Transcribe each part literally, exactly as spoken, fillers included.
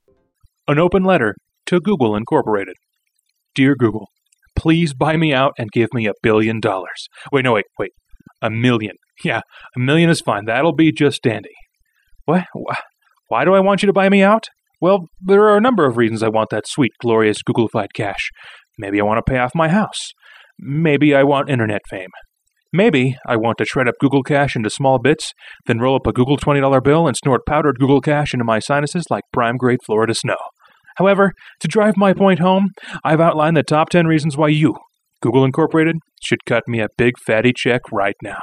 An open letter to Google Incorporated. Dear Google, please buy me out and give me a billion dollars. Wait, no, wait, wait. A million. Yeah, a million is fine. That'll be just dandy. What? Why do I want you to buy me out? Well, there are a number of reasons I want that sweet, glorious Googlified cash. Maybe I want to pay off my house. Maybe I want internet fame. Maybe I want to shred up Google Cash into small bits, then roll up a Google twenty dollar bill and snort powdered Google Cash into my sinuses like prime-grade Florida snow. However, to drive my point home, I've outlined the top ten reasons why you, Google Incorporated, should cut me a big fatty check right now.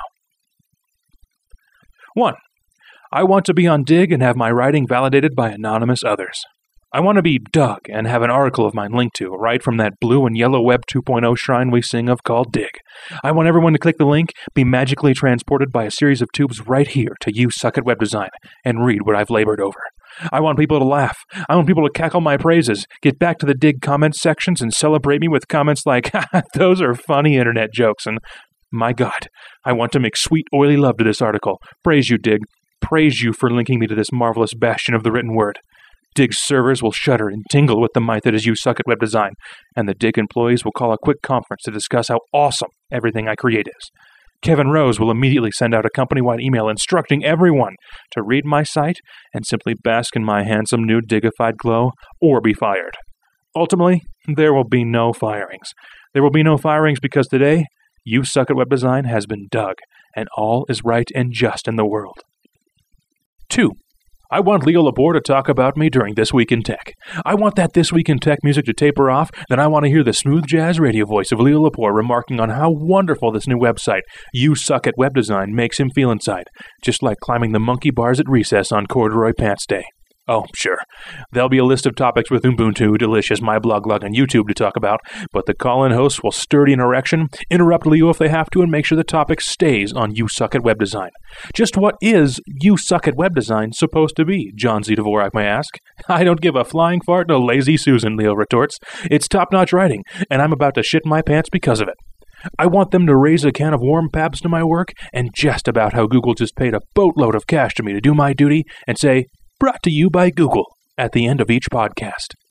one. I want to be on Digg and have my writing validated by anonymous others. I want to be Doug and have an article of mine linked to, right from that blue and yellow Web two point oh shrine we sing of called Digg. I want everyone to click the link, be magically transported by a series of tubes right here to You Suck at Web Design, and read what I've labored over. I want people to laugh. I want people to cackle my praises, get back to the Digg comments sections and celebrate me with comments like, ha, those are funny internet jokes, and my God, I want to make sweet, oily love to this article. Praise you, Digg. Praise you for linking me to this marvelous bastion of the written word. Digg's servers will shudder and tingle with the might that is You Suck at Web Design, and the Digg employees will call a quick conference to discuss how awesome everything I create is. Kevin Rose will immediately send out a company-wide email instructing everyone to read my site and simply bask in my handsome new Diggified glow, or be fired. Ultimately, there will be no firings. There will be no firings because today, You Suck at Web Design has been dug, and all is right and just in the world. two. I want Leo Laporte to talk about me during This Week in Tech. I want that This Week in Tech music to taper off, then I want to hear the smooth jazz radio voice of Leo Laporte remarking on how wonderful this new website, You Suck at Web Design, makes him feel inside, just like climbing the monkey bars at recess on Corduroy Pants Day. Oh, sure. There'll be a list of topics with Ubuntu, Delicious, My Blog Log, and YouTube to talk about, but the call-in hosts will sturdy an erection, interrupt Leo if they have to, and make sure the topic stays on You Suck at Web Design. Just what is You Suck at Web Design supposed to be, John Z. Dvorak may ask? I don't give a flying fart to lazy Susan, Leo retorts. It's top-notch writing, and I'm about to shit my pants because of it. I want them to raise a can of warm paps to my work and jest about how Google just paid a boatload of cash to me to do my duty and say, brought to you by Google, at the end of each podcast.